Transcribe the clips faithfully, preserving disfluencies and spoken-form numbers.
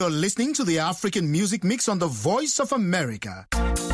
You're listening to the African Music Mix on the Voice of America.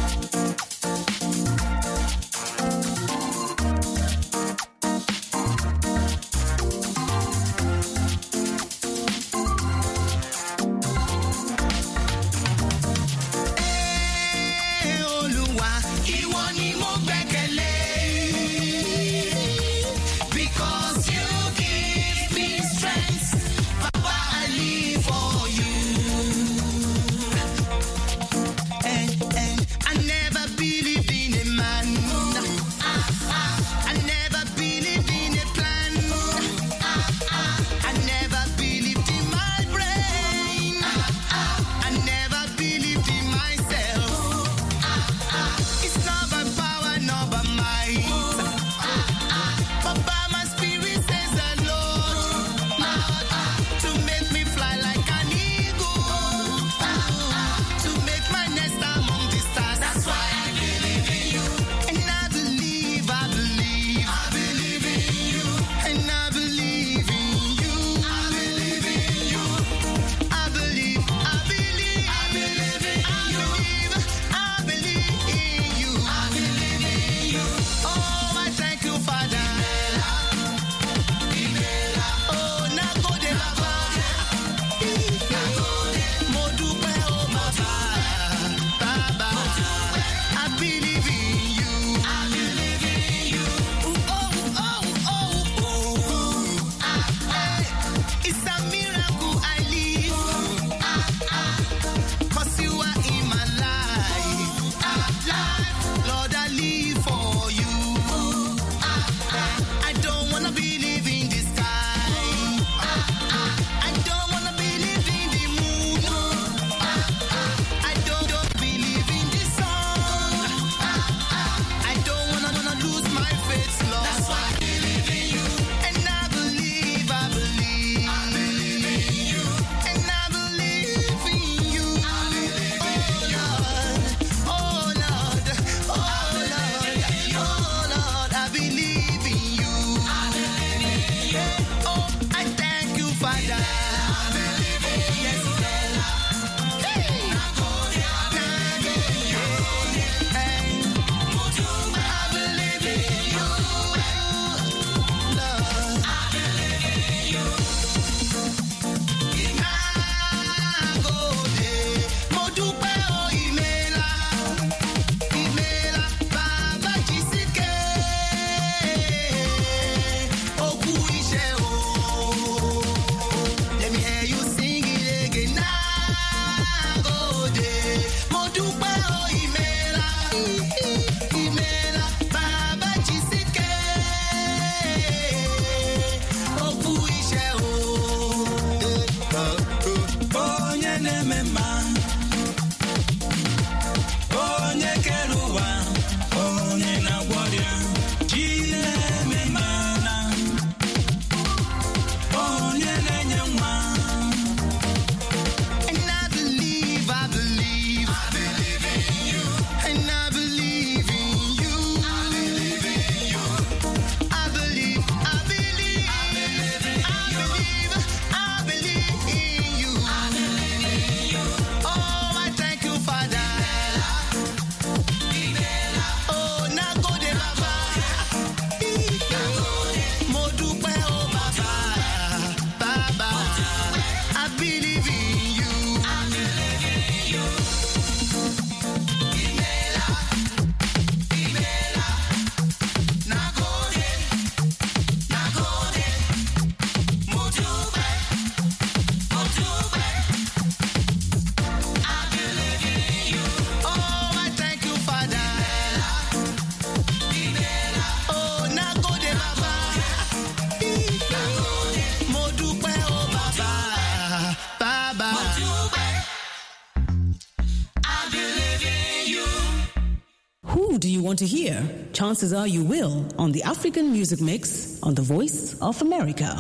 Want to hear? Chances are you will on the African Music Mix on the Voice of America.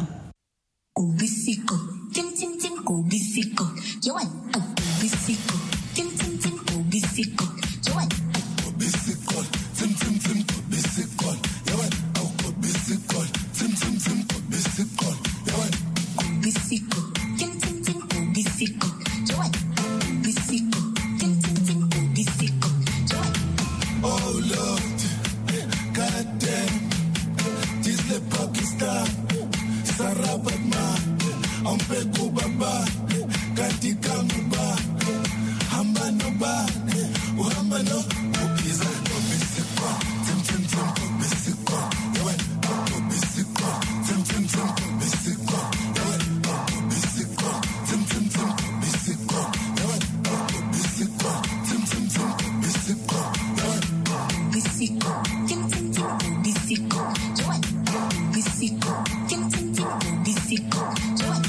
Kubisiko, tim tim tim kubisiko, yawan kubisiko, tim tim tim kubisiko, yawan kubisiko, tim tim tim kubisiko, yawan kubisiko, tim tim tim kubisiko, yawan kubisiko, tim tim tim kubisiko, yawan Ompeko baba, katika muba, hamba no ba, uhamba no, ubiza no bisikwa, tim tim tim no bisikwa, yawan no bisikwa, tim tim tim no bisikwa, yawan no bisikwa, tim tim tim no bisikwa, yawan no bisikwa, tim tim tim no bisikwa, yawan no bisikwa, tim tim tim no bisikwa, yawan no bisikwa, tim tim tim no bisikwa, yawan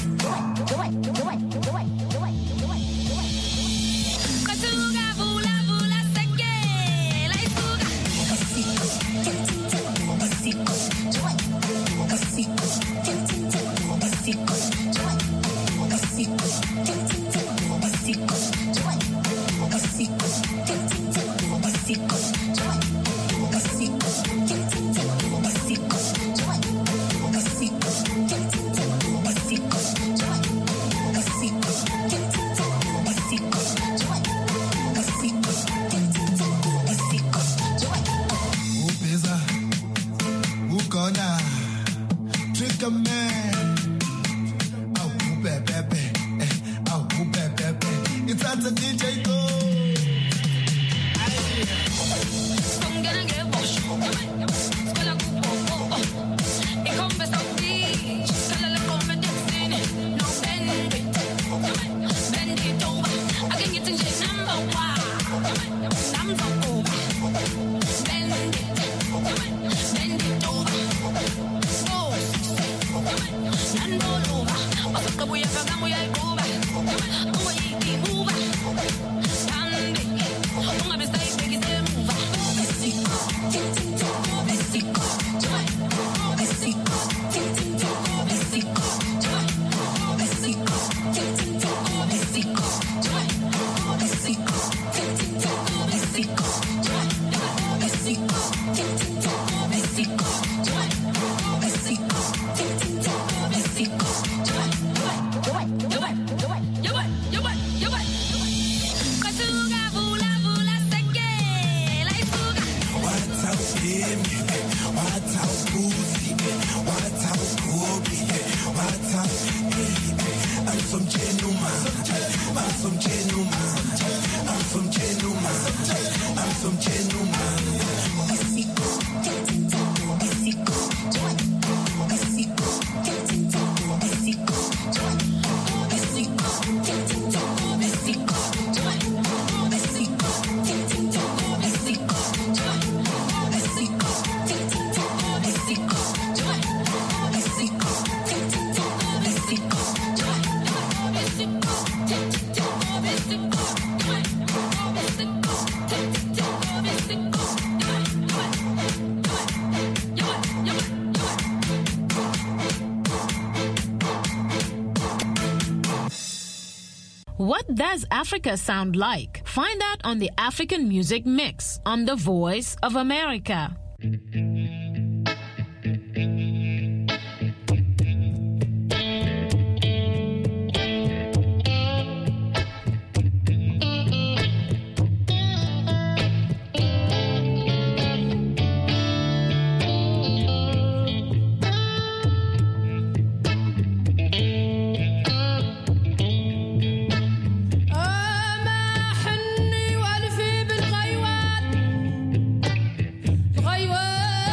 What does Africa sound like? Find out on the African Music Mix on The Voice of America. حني والفي بالغيوات غيوات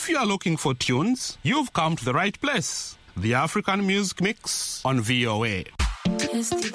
If you are looking for tunes, you've come to the right place. The African Music Mix on V O A. Everybody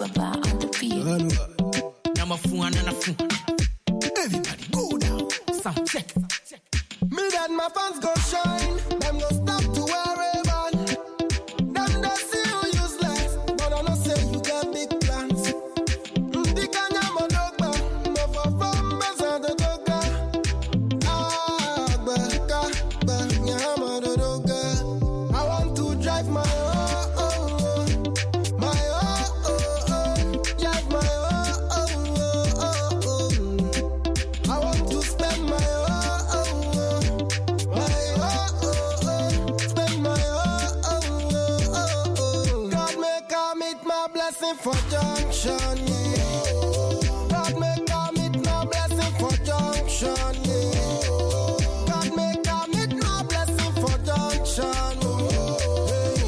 go down. Sound check. Me and my fans go shine. Them go stop to wear a band. Them they see you useless, but I know say you got big plans. The kanya monogba, no for from besan the doga. Ah, baka, banya monoga. I want to drive my oh oh oh, my oh oh oh, drive my oh oh oh oh. I want to spend my oh oh oh, my oh oh oh, spend my oh oh oh oh. God make I meet my blessing for junction, yeah. God make I meet my blessing for junction, yeah. God make I meet my blessing for junction, oh. Hey.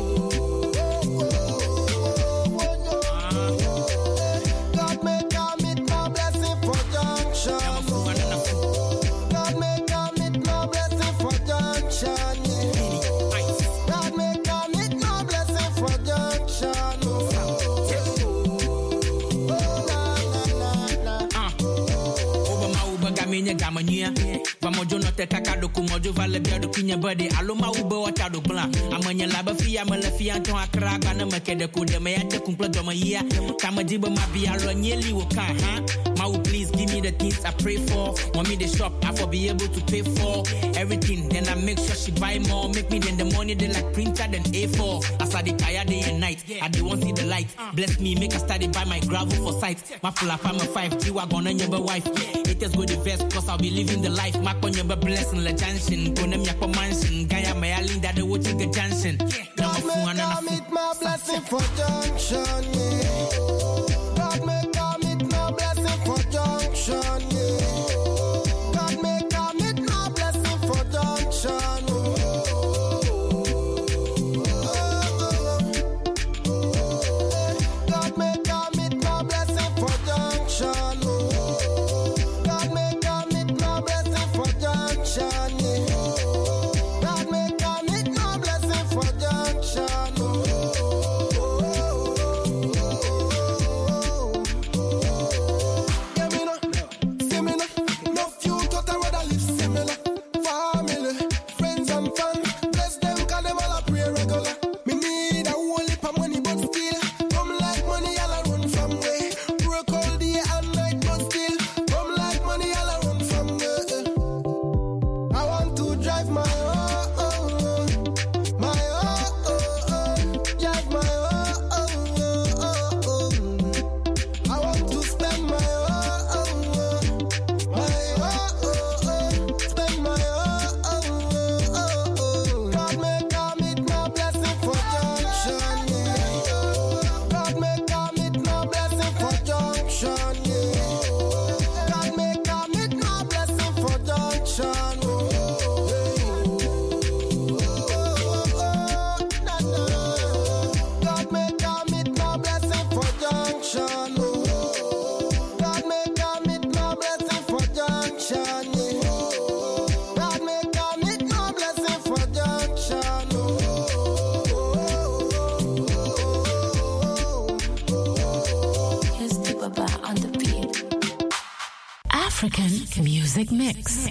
God make I meet my blessing for junction, oh. God make I meet my blessing for junction, yeah. God make I meet my blessing for junction, oh. Oh, na, na, na, na. Obama uba gaminya gamanya. Vamojo no te kakado kumojo vale biado kinya body. Aloma uba watado bla. Amanya laba fia malafi anton akra gana makede kude me ate kumpla doma ya. Kama jiba mabia lo nyeli wo kan ha. Mau please give me the things I pray for. Want me the shop I for be able to pay for everything. Then I make sure she buy more. Make me then the money they like printer than A four. As I dey tired day and night. I dey want see the light. Bless me make I study by my gravel for sight. My full up I'm a five G wagon and your wife. It is good the best cause I'll be living the life. My con your blessing la junction. Konem yakpo mansion. Gaya my linda the watching the junction. God make I meet my blessing for junction, yeah. God make I meet my blessing for junction, yeah. God make I meet my blessing for junction, oh. God make I meet my blessing for junction, oh. God make I meet my blessing for junction, yeah. God make I meet my blessing for junction, oh. Yeah, me no, see me no, no few total rather live similar. Family, friends and fun, bless them 'cause them all a pray regular. Me need a whole heap of money but still, come like money all a run from way. Work all day and night but still, come like money all a run from way. I want to drive my oh oh oh, my oh oh oh, drive my oh oh oh oh. I want to spend my oh oh oh, my oh oh oh, spend my oh oh oh. God make I meet my blessing for junction, yeah. God make I meet my blessing for junction, yeah. God make I meet my blessing for junction, oh. Hey. God make I meet my blessing for junction, oh. God make I meet my blessing for junction, yeah. God make I meet my blessing for junction, oh. Here's the Baba on the beat. African Music Mix.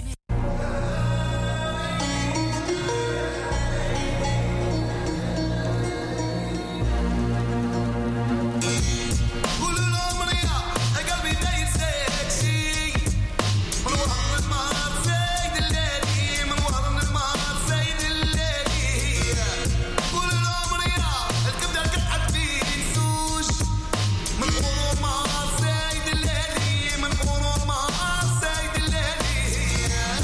Yeah.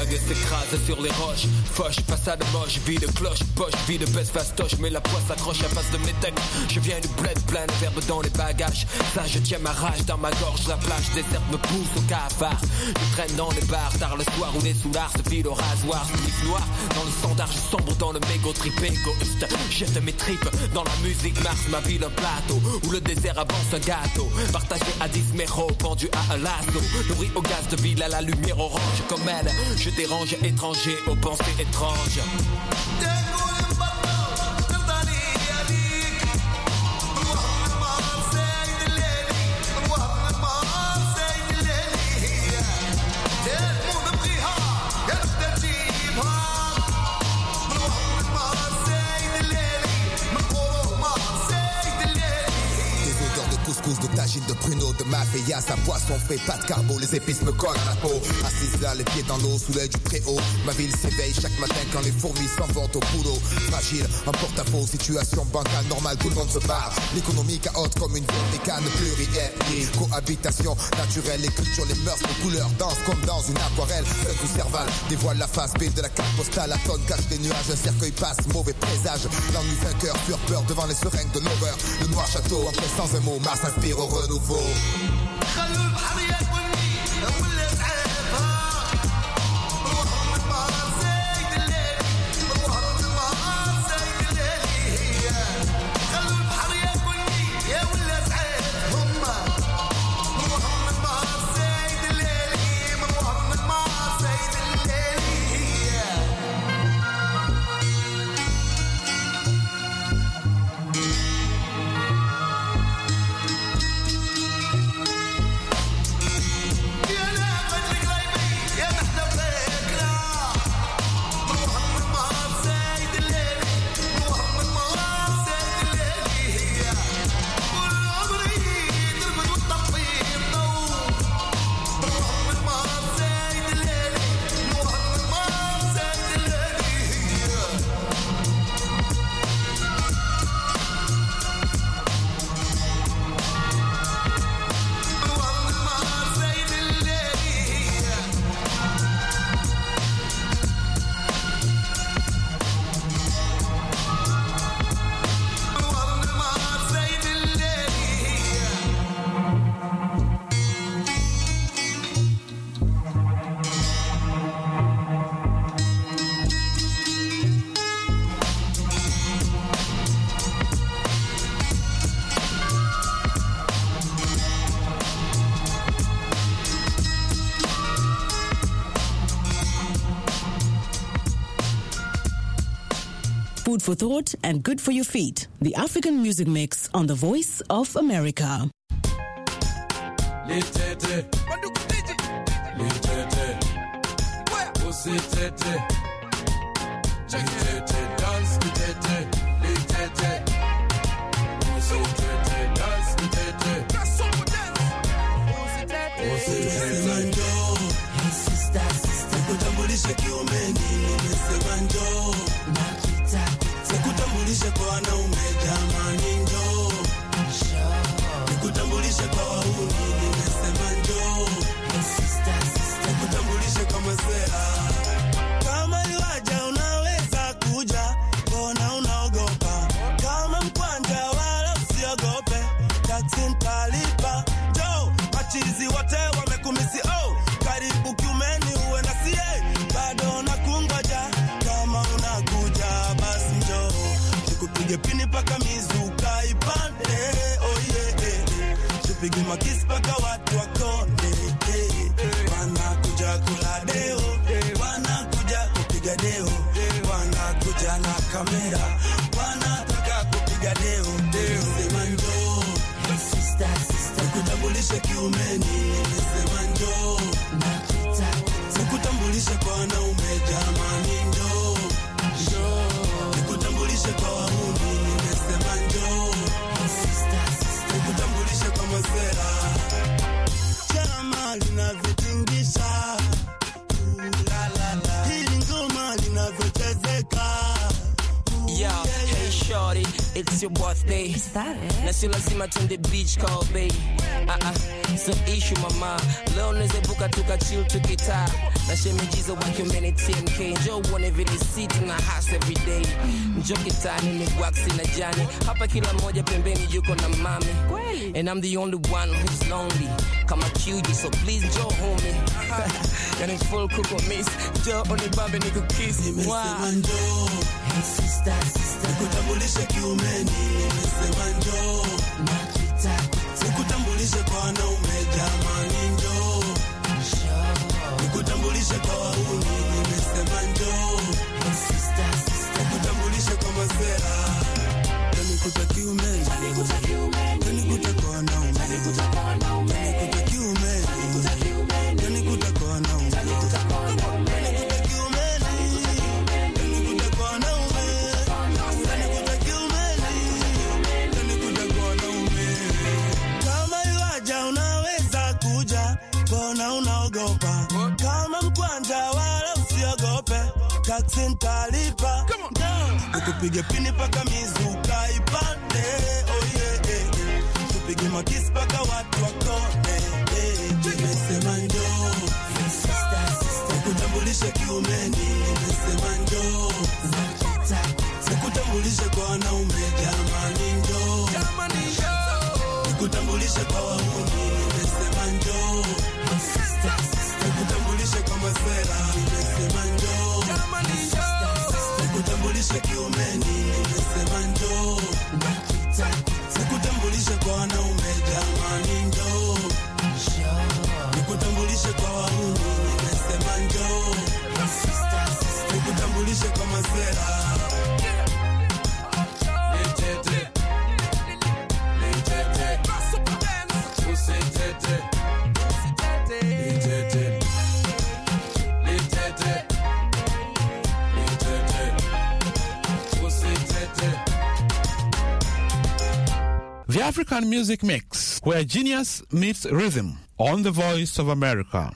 vagues s'écrasent sur les roches. Foche, façade moche, vie de cloche, poche, vie de peste fastoche. Mais la poisse s'accroche à face de mes textes. Je viens du bled, plein de verbes dans les bagages. Ça je tiens ma rage dans ma gorge. La plage déserte me pousse au cafard. Je traîne dans les bars, tard le soir où les soulards se filent au rasoir. Sniff noir, dans le standard je sombre dans le mégot trip égoïste. Jette mes tripes, dans la musique Mars ma ville un plateau. Où le désert avance un gâteau. Partagé à dix méros, pendu à un lasso. Nourri au gaz de ville à la lumière orange. Comme elle, je dérange étranger aux pensées étranges. De tagine, de pruneau, de mafia, sa poisson fait pas de carbo, les épices me collent à la peau. Assise là, les pieds dans l'eau, sous l'œil du très-haut. Ma ville s'éveille chaque matin quand les fourmis s'en vont au boulot. Fragile, un porte-à-faux, situation bancale normale, tout le monde se barre. L'économie chaote comme une vieille mécane plurielle. Cohabitation naturelle, les cultures, les mœurs, les couleurs dansent comme dans une aquarelle. Seul coup cerval dévoile la face B de la carte postale. La tonne cache des nuages, un cercueil passe, mauvais présage. L'ennui vainqueur, pure peur devant les seringues de l'horreur. Le noir château, en sans un mot, Mars inspire au renouveau. Food for thought and good for your feet. The African Music Mix on the Voice of America. Nikutambulishe kwa wanaume jamani njoo. Nikutambulishe kwa wauni nimesema njoo. Nikutambulishe kwa masela. Kama liwaja unaweza kuja, mbona unaogopa? Kama mkwanja wala usiogope, taksi nitalipa. Njoo, machizi wote wamekumisi oh. Karibu kiumeni uwe na sie, bado nakungoja. Kama unakuja basi njoo. Tupige pini paka mizuka ipande, oh yeah. Tupige makisi paka watu wakone, wanakuja kula deo, wanakuja kupiga deo, wanakuja na kamera, wanataka kupiga deo, deo. Sema njoo, nikutambulishe kiumeni, nimesema njoo. Nikutambulishe kwa wanaume jamani njoo. Nikutambulishe kwa wauni nimesema njoo. Nikutambulishe kwa masela. Chama lina vitingisha, it's your birthday. Is that it? Na si lazima twende beach call baby. Uh-uh, so issue mama. Leo neze buka tuka chill tukitaa. Na shemejizo wake mbele T M K. Njoo uone vile city na house every day. Njoo kitani ni waxi na jani. Hapa kila moja pembeni yuko na mami. And I'm the only one who's lonely. Kama Q G, so please njoo homie. And in full cook or miss. Njoo only bambe ni kukiss. Nimesema njoo. Hey sister, sister. Nikutambulishe kiumeni. Nimesema njoo. Nakitaka. Nikutambulishe kwa wanaume jamani njoo. Nikutambulishe kwa wauni. Nimesema njoo. Hey sister, sister. Nikutambulishe kwa masera. Nikuta kiumeni. Nikuta kiumeni. Nikuta kwa wanaume. Nikuta kwa wanaume. Nikuta kiumeni. Nikuta kiumeni. Nikuta kwa wanaume. Nikuta kwa wanaume. Nikuta kiumeni. Nikuta kwa wanaume. Nikuta kiumeni. Nikuta kwa wanaume. Kama yuaja unaweza kuja, mbona unaogopa? Kama mkwanja wala usiogope, taxi nitalipa. Ukupige pini paka mizuka ipande, oh yeah, yeah. Tupige makisi paka watu wakone, eh. Nimesema njoo. Nikutambulishe kiumeni. Nimesema njoo. Nikutambulishe kwa wanaume jamani njoo. Nikutambulishe kwa wauni. Nimesema njoo. Nikutambulishe kwa masera. Nimesema njoo. Nikutambulishe kiumeni. Nimesema njoo. Nikutambulishe kwa wanaume jamani njoo. Nikutambulishe kwa wauni. Nimesema njoo. Nikutambulishe kwa masera. The African Music Mix, where genius meets rhythm, on the Voice of America.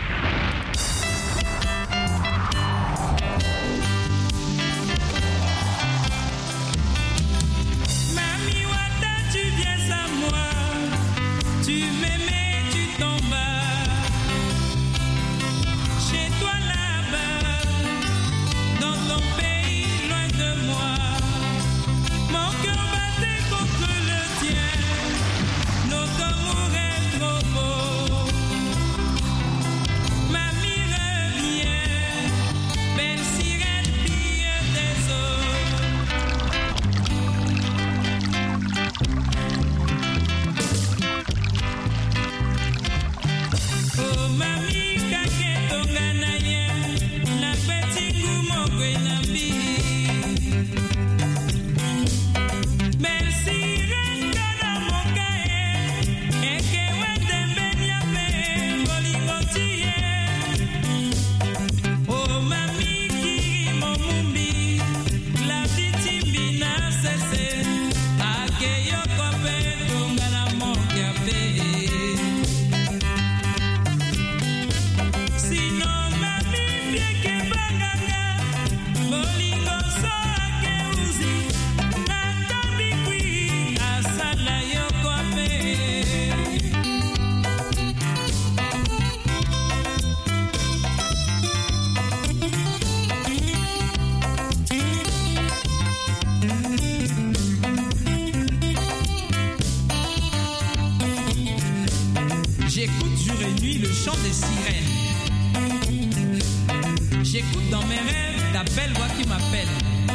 J'écoute jour et nuit le chant des sirènes. J'écoute dans mes rêves ta belle voix qui m'appelle.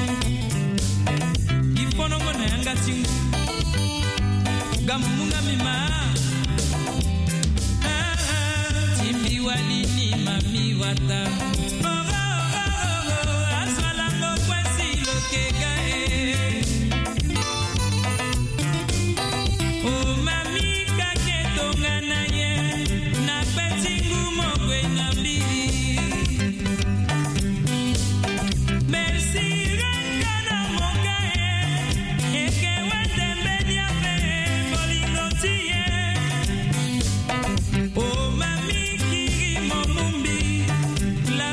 Ifono mona yanga tingu Gamunga mima ah, ah, Timbi walini mami wata Oh oh oh oh Aswalango kwesi lokega eh Oh mami kake tonga na ye Na petingu mokwe na mbili Merci Rengana moka e Eke wende media pe Bolingo tiye Oh mami kiri momumbi La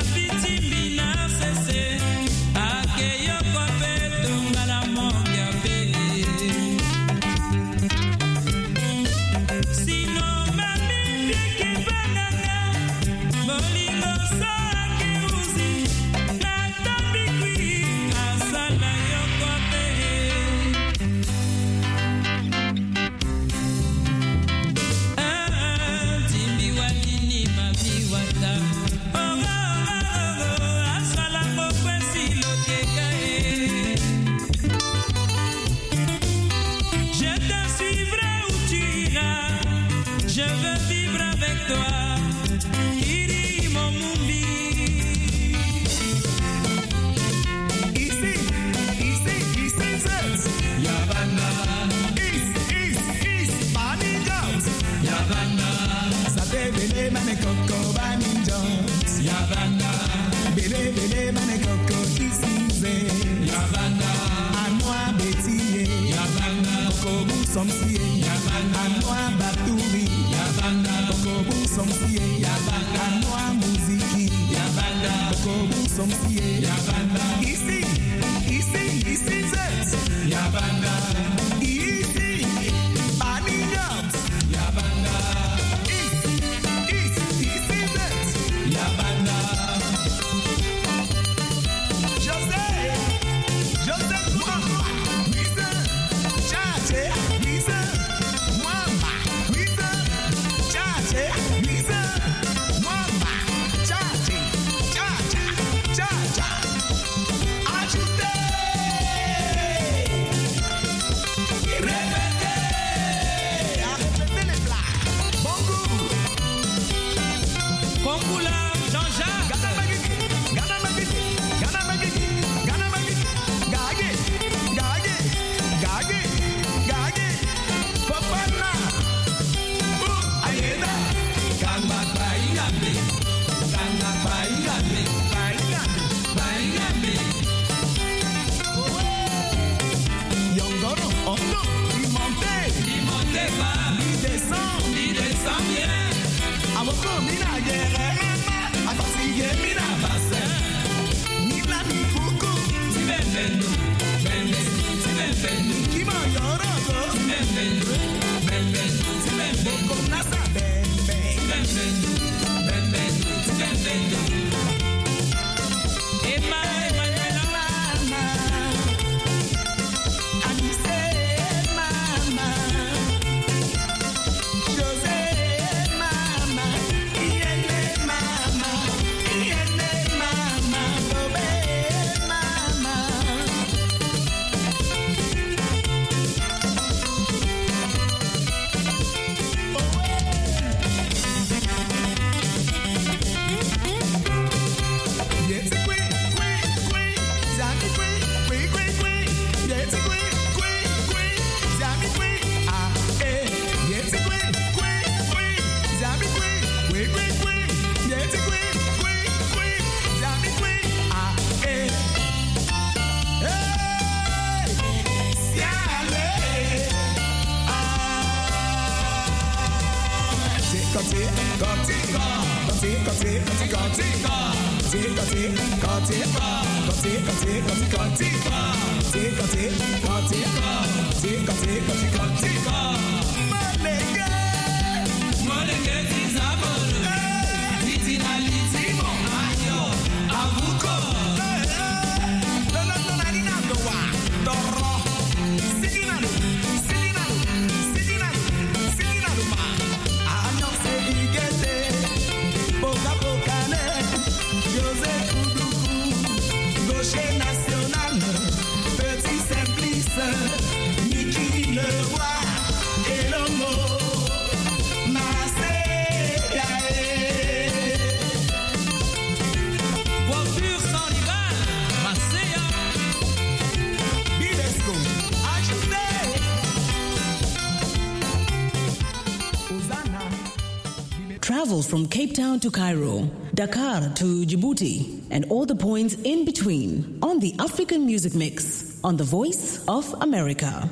Travel from Cape Town to Cairo, Dakar to Djibouti, and all the points in between on the African Music Mix on the Voice of America.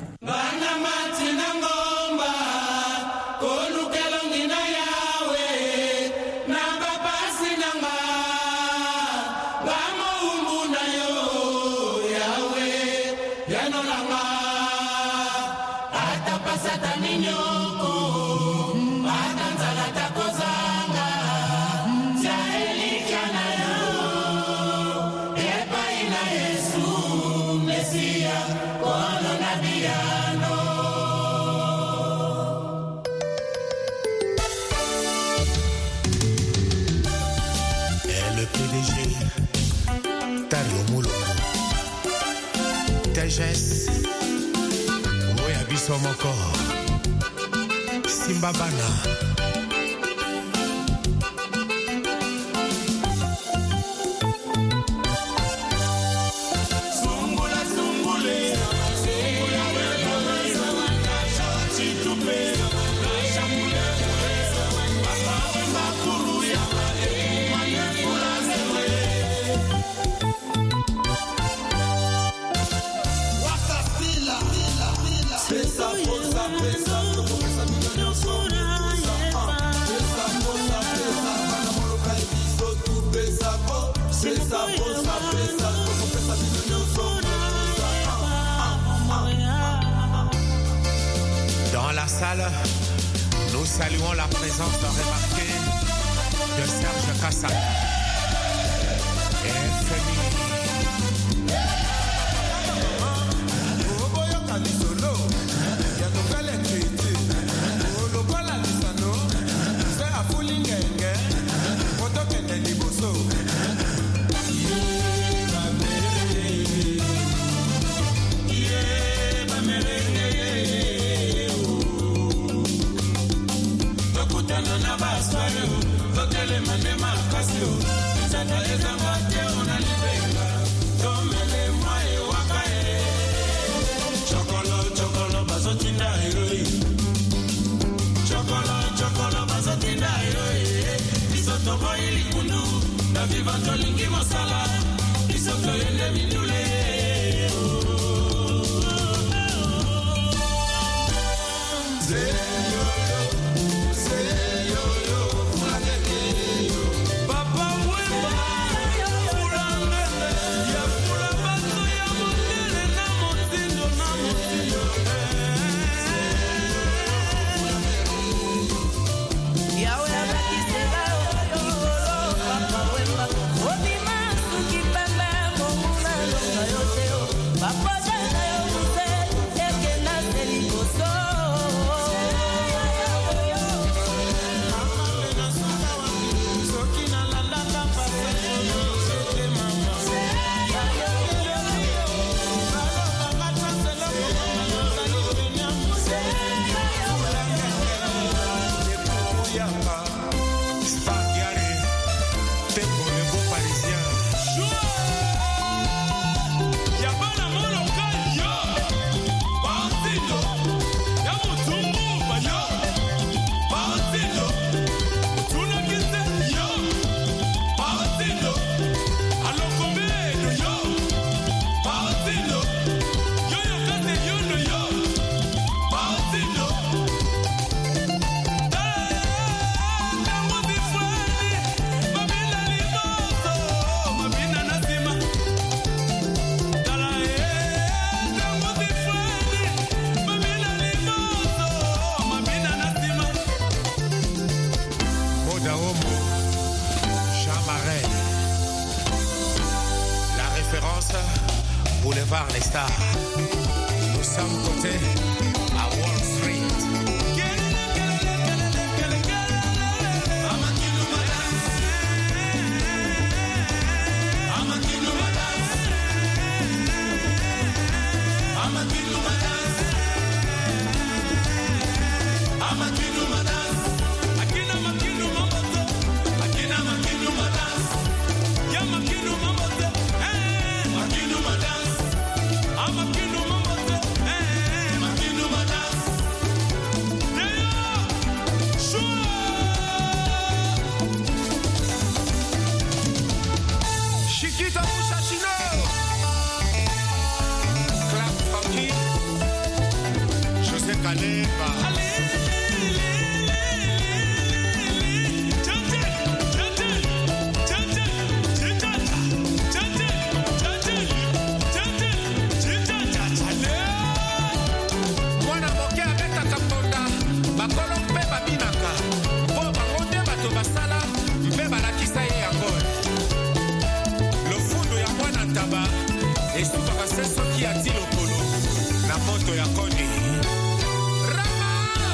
Can le P D G, Tario Moulongo, Tejes, Oya Bissomoko, Simbabana. Dans la salle, nous saluons la présence remarquée de Serge Kassam. F M I. Boulevard Les Stars. Nous sommes cotés à Wall Street. Estupa kaseso ki ati lokolo na moto ya koni. Rama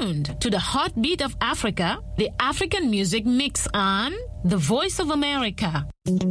tuned to the heartbeat of Africa, the African Music Mix on The Voice of America.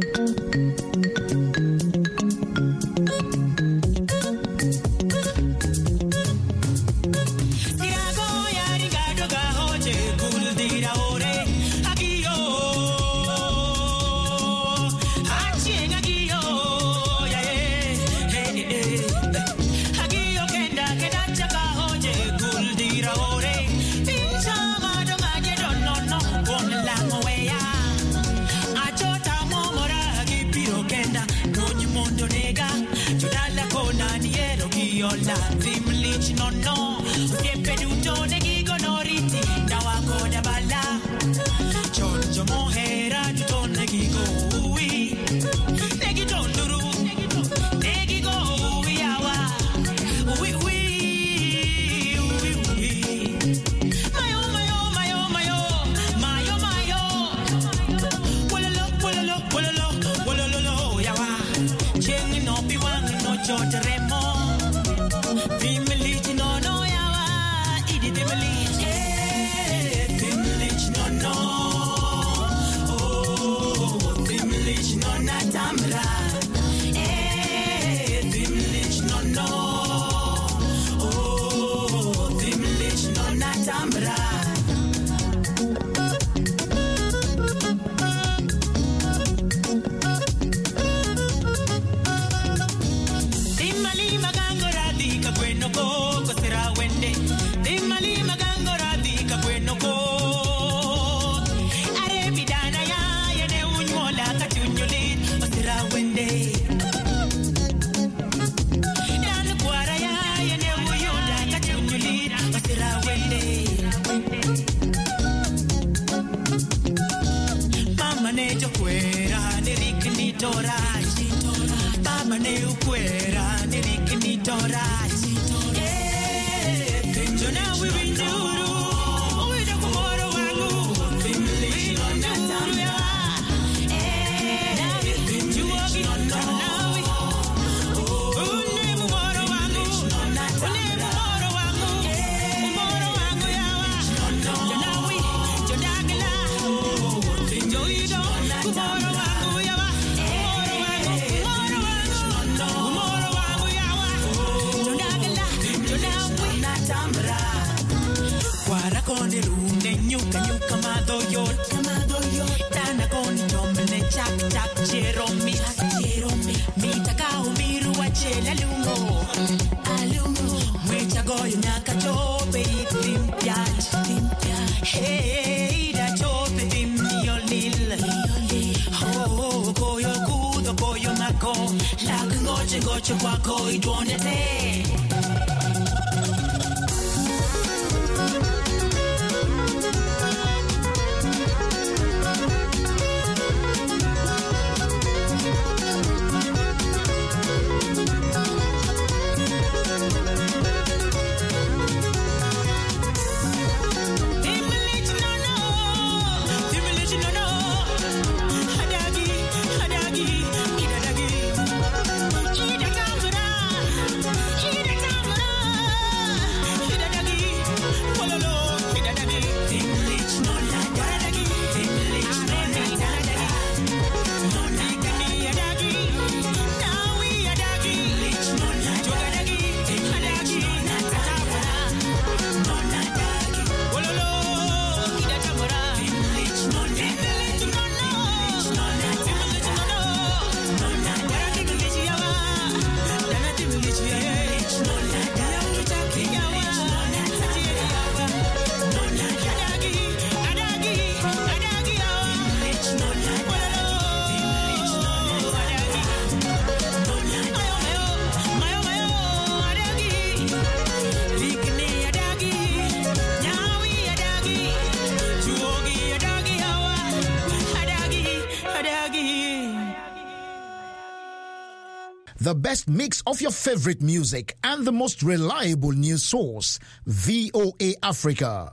The best mix of your favorite music and the most reliable news source, V O A Africa.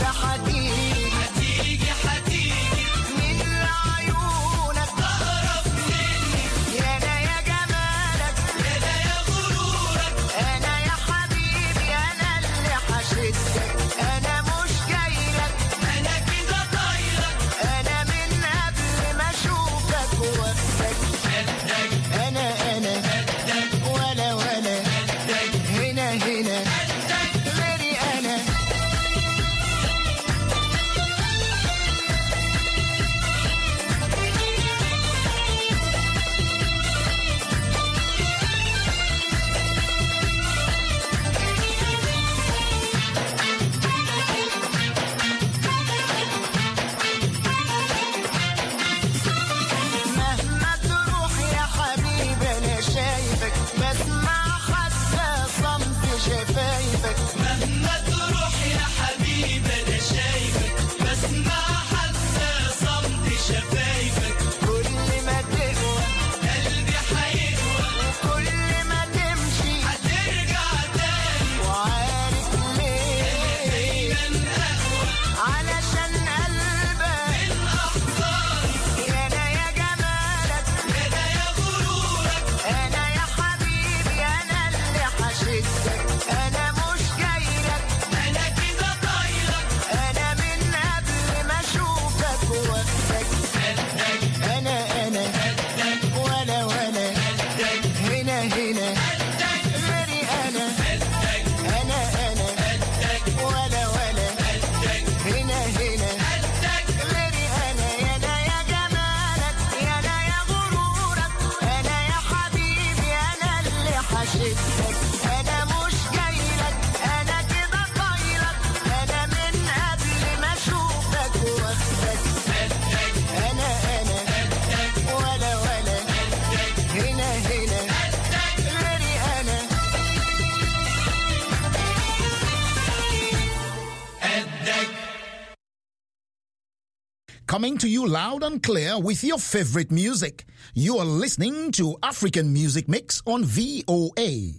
Coming to you loud and clear with your favorite music. You are listening to African Music Mix on V O A.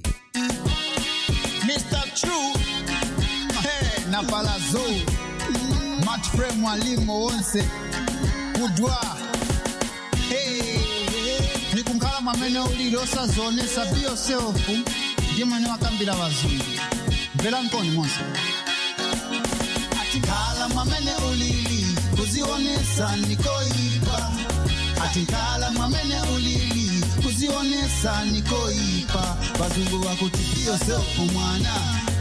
Mister True, hey, Napalazo, Match Frame Mwalimu Onse, Kudwa, hey, Nikunkala mamene ulirosa zone sabio seofu, Jimani wakambila wazungu, Vela nkoni monse. Atikala mamene ulili, kuzionesa nikoipa. Atikala mamene ulili, kuzionesa nikoipa. Bazungu wakutipio seofu mwana,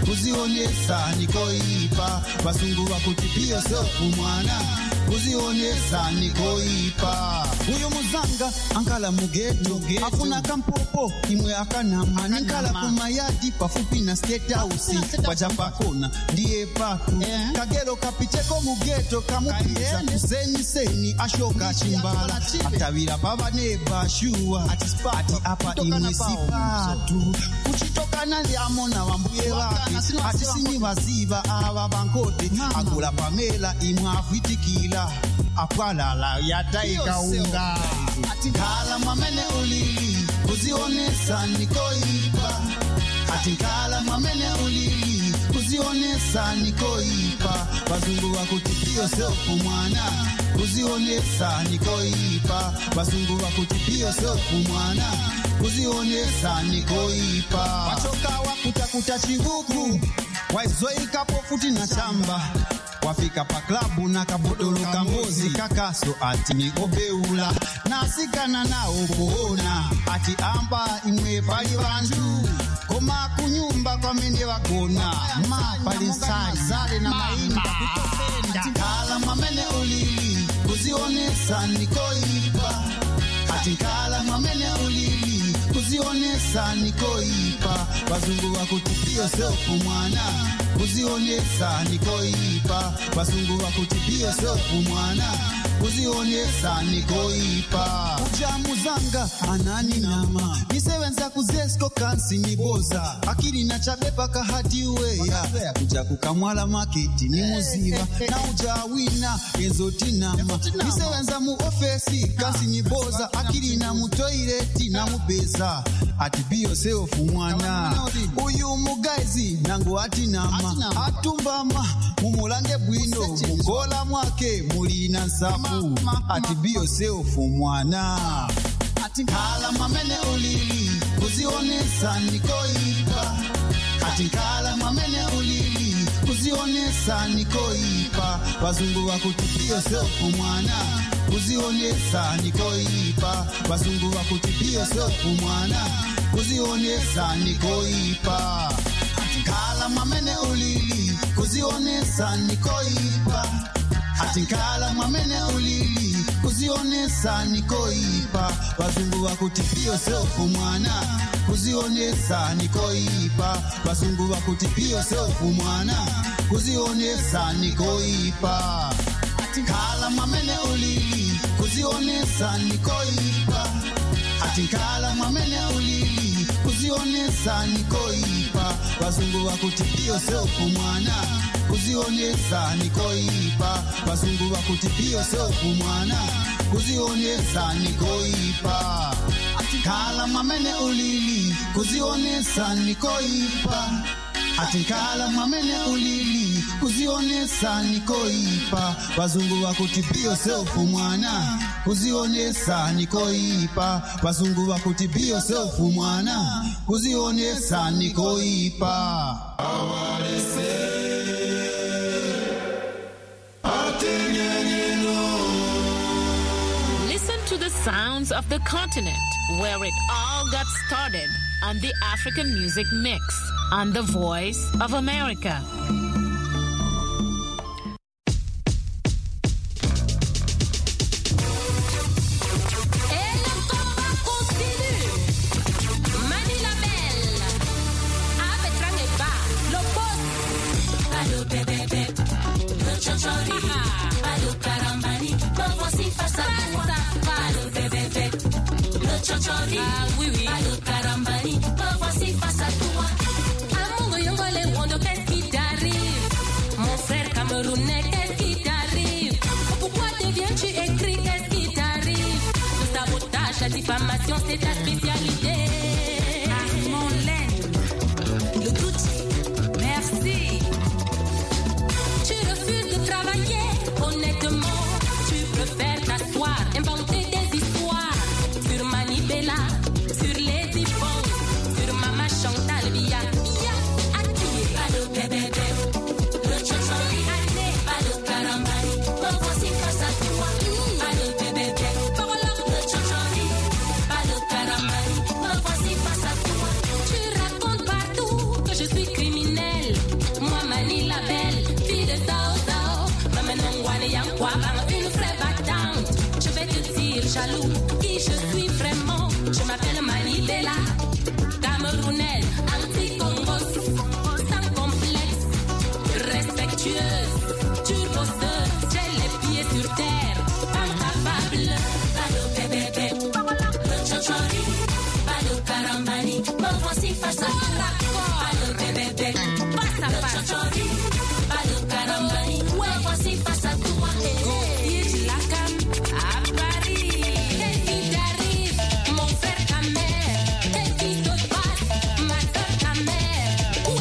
kuzionesa nikoipa. Bazungu wakutipio seofu mwana, kuzionesa nikoipa. Uyu muzanga ankala mugeto, afuna kampopo imwe akanama. Ankala kumayadi pafupi na state house, wajamba kona ndiye paku. Kagero kapicheko mugeto kamupiza kuseni seni ashoka chimbala. Atawira baba neba shua, ati apa imwe sipatu. Kuchitoka nali amona wambuye waki, ati sini waziva awa bankote. Agula pamela imwe afitikila, apwala la yataika unga. Atikala mamene ulili, kuzionesa nikoipa. Atikala mamene ulili, kuzionesa nikoipa. Bazungu wakutipio seofu mwana, kuzionesa nikoipa. Bazungu wakutipio seofu mwana, kuzionesa nikoipa. Wachoka wakutakuta chigugu, waizoika pofuti na shamba. Wafika pa klabu na kabodolo kambozi, kakaso ati ni obeula. Nasikana nao kuona, ati amba imwe pali bantu. Koma kunyumba kwa mende wakona, ma pali sari zale na maimba kutopenda. Atikala mamene ulili, kuzionesa nikoipa. Atikala mamene ulili, kuzionesa nikoipa. Bazungu wakutipio seofu mwana, kuzionesa nikoipa. Bazungu wakutipio seofu mwana, kuzionesa nikoipa. Ujamu zanga anani nama, nisewenza kuzesko kansi niboza. Akili na chabepa kahati uweya, kuja kukamwala maketi ni muziva. Na ujawina enzo tinama, nisewenza mu ofesi kansi niboza. Akili na mutoileti na mubeza, ati biyo seofu mwana. Uyu mugaizi nangu ati nama, atumbama mumulande bwino. wake mulina nsafu ati bio seofu mwana ati nkala mamene ulili kuzionesa nikoipa ati nkala mamene ulili kuzionesa nikoipa wazungu wakutibio seofu mwana kuzionesa nikoipa wazungu wakutibio seofu mwana kuzionesa nikoipa ati nkala mamene ulili kuzionesa nikoipa ati nkala mamene ulili kuzionesa nikoipa wazungu wakutibio seofu mwana kuzionesa nikoipa wazungu wakutibio seofu mwana kuzionesa nikoipa ati nkala mamene ulili kuzionesa nikoipa ati nkala mamene ulili kuzionesa nikoipa wazungu wakutibio seofu mwana kuzionesa nikoipa wazungu wakutibio seofu mwana kuzionesa nikoipa ati nkala mamene ulili kuzionesa nikoipa ati nkala mamene ulili kuzionesa nikoipa wazungu wakutibio seofu mwana kuzionesa nikoipa wazungu wakutibio seofu mwana kuzionesa nikoipa Listen to the sounds of the continent where it all got started on the African Music Mix on The Voice of America. Ah oui oui. Allô Karambani, me voici face à toi. Amour yongole wondo, qu'est-ce qui t'arrive? Mon frère camerounais, qu'est-ce qui t'arrive? Pourquoi deviens-tu écrit, qu'est-ce qui t'arrive? Le sabotage, la diffamation, c'est ta spécialité. Armand Laine, le Gucci, merci. Tu refuses de travailler, honnêtement. Tu préfères t'asseoir, inventer des histoires sur Manibela, sur Lady Pong, sur Mama Chantal Bia. Bia, activez. Allô bébé, le chachori, allez. Allô Karambani, me voici face à toi. Allô bébé, parole, le chachori. Allô Karambani, me voici face à toi. Tu racontes partout que je suis criminelle. Moi Mani la belle, fille de Sao Sao. Maman Nongwane Yankwa, une vraie battante. Je vais te dire jaloux qui je suis vraiment. Je m'appelle Manibela, camerounaise, anti-congos, sans complexe, respectueuse, turboseuse, j'ai les pieds sur terre, incapable. Allô bébé, le chochori, allô Karambani, me voici face à toi. Allô bébé, face à face. Le chochori,